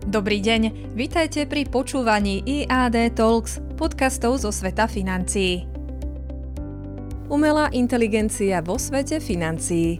Dobrý deň, vítajte pri počúvaní IAD Talks, podcastov zo sveta financií. Umelá inteligencia vo svete financií.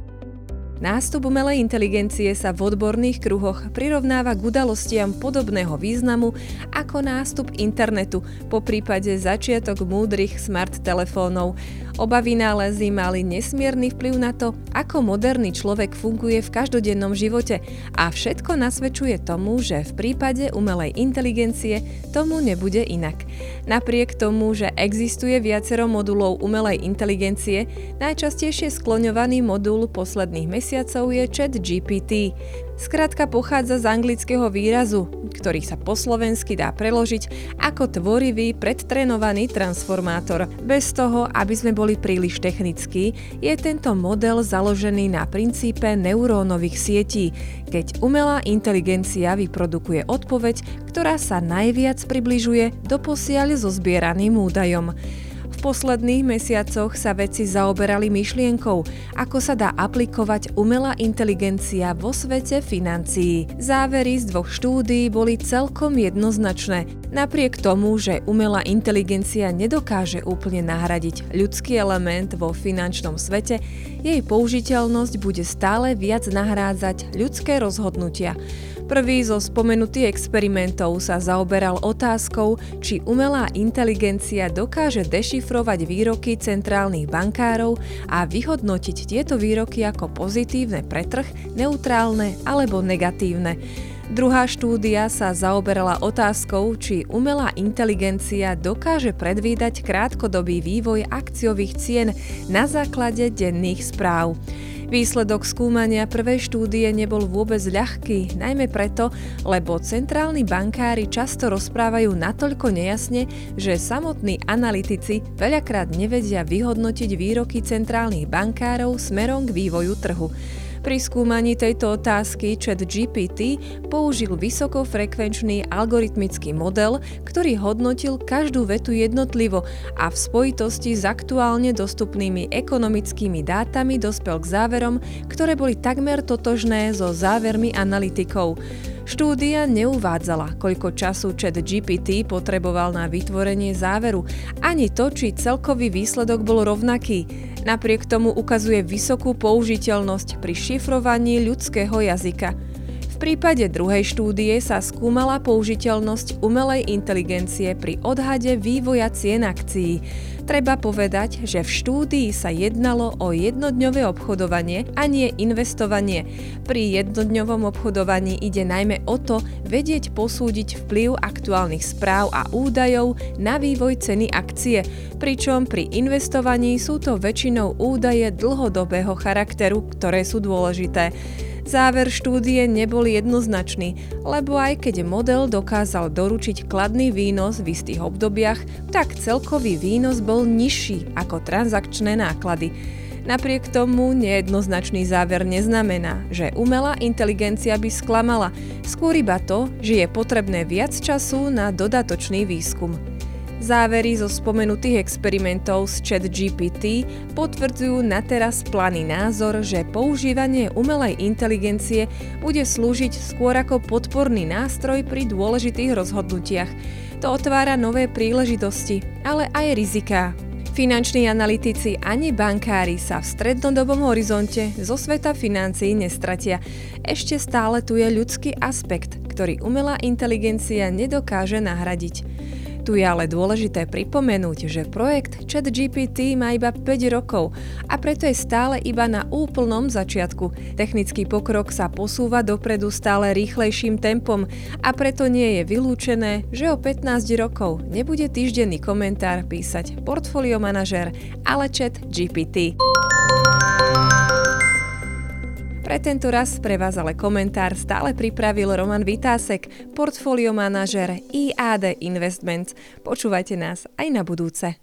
Nástup umelej inteligencie sa v odborných kruhoch prirovnáva k udalostiam podobného významu ako nástup internetu, poprípade začiatok múdrych smart telefónov. Oba vynálezy mali nesmierny vplyv na to, ako moderný človek funguje v každodennom živote a všetko nasvedčuje tomu, že v prípade umelej inteligencie tomu nebude inak. Napriek tomu, že existuje viacero modulov umelej inteligencie, najčastejšie skloňovaný modul posledných mesiacov je ChatGPT. Skrátka pochádza z anglického výrazu, ktorý sa po slovensky dá preložiť ako tvorivý predtrénovaný transformátor. Bez toho, aby sme boli príliš technickí, je tento model založený na princípe neurónových sietí, keď umelá inteligencia vyprodukuje odpoveď, ktorá sa najviac približuje doposiaľ zozbieraným údajom. V posledných mesiacoch sa vedci zaoberali myšlienkou, ako sa dá aplikovať umelá inteligencia vo svete financií. Závery z 2 štúdií boli celkom jednoznačné. Napriek tomu, že umelá inteligencia nedokáže úplne nahradiť ľudský element vo finančnom svete, jej použiteľnosť bude stále viac nahrádzať ľudské rozhodnutia. Prvý zo spomenutých experimentov sa zaoberal otázkou, či umelá inteligencia dokáže dešifrovať výroky centrálnych bankárov a vyhodnotiť tieto výroky ako pozitívne pre trh, neutrálne alebo negatívne. Druhá štúdia sa zaoberala otázkou, či umelá inteligencia dokáže predvídať krátkodobý vývoj akciových cien na základe denných správ. Výsledok skúmania prvej štúdie nebol vôbec ľahký, najmä preto, lebo centrálni bankári často rozprávajú natoľko nejasne, že samotní analytici veľakrát nevedia vyhodnotiť výroky centrálnych bankárov smerom k vývoju trhu. Pri skúmaní tejto otázky ChatGPT použil vysokofrekvenčný algoritmický model, ktorý hodnotil každú vetu jednotlivo a v spojitosti s aktuálne dostupnými ekonomickými dátami dospel k záverom, ktoré boli takmer totožné so závermi analytikov. Štúdia neuvádzala, koľko času ChatGPT potreboval na vytvorenie záveru, ani to, či celkový výsledok bol rovnaký. Napriek tomu ukazuje vysokú použiteľnosť pri šifrovaní ľudského jazyka. V prípade druhej štúdie sa skúmala použiteľnosť umelej inteligencie pri odhade vývoja cien akcií. Treba povedať, že v štúdii sa jednalo o jednodňové obchodovanie a nie investovanie. Pri jednodňovom obchodovaní ide najmä o to vedieť posúdiť vplyv aktuálnych správ a údajov na vývoj ceny akcie, pričom pri investovaní sú to väčšinou údaje dlhodobého charakteru, ktoré sú dôležité. Záver štúdie nebol jednoznačný, lebo aj keď model dokázal doručiť kladný výnos v istých obdobiach, tak celkový výnos bol nižší ako transakčné náklady. Napriek tomu nejednoznačný záver neznamená, že umelá inteligencia by sklamala, skôr iba to, že je potrebné viac času na dodatočný výskum. Závery zo spomenutých experimentov s ChatGPT potvrdzujú na teraz planý názor, že používanie umelej inteligencie bude slúžiť skôr ako podporný nástroj pri dôležitých rozhodnutiach. To otvára nové príležitosti, ale aj riziká. Finanční analytici ani bankári sa v strednodobom horizonte zo sveta financií nestratia. Ešte stále tu je ľudský aspekt, ktorý umelá inteligencia nedokáže nahradiť. Tu je ale dôležité pripomenúť, že projekt ChatGPT má iba 5 rokov a preto je stále iba na úplnom začiatku. Technický pokrok sa posúva dopredu stále rýchlejším tempom a preto nie je vylúčené, že o 15 rokov nebude týždenný komentár písať portfólio manažér, ale ChatGPT. Pre tento raz pre vás ale komentár stále pripravil Roman Vitásek, portfólio manažér IAD Investments. Počúvajte nás aj na budúce.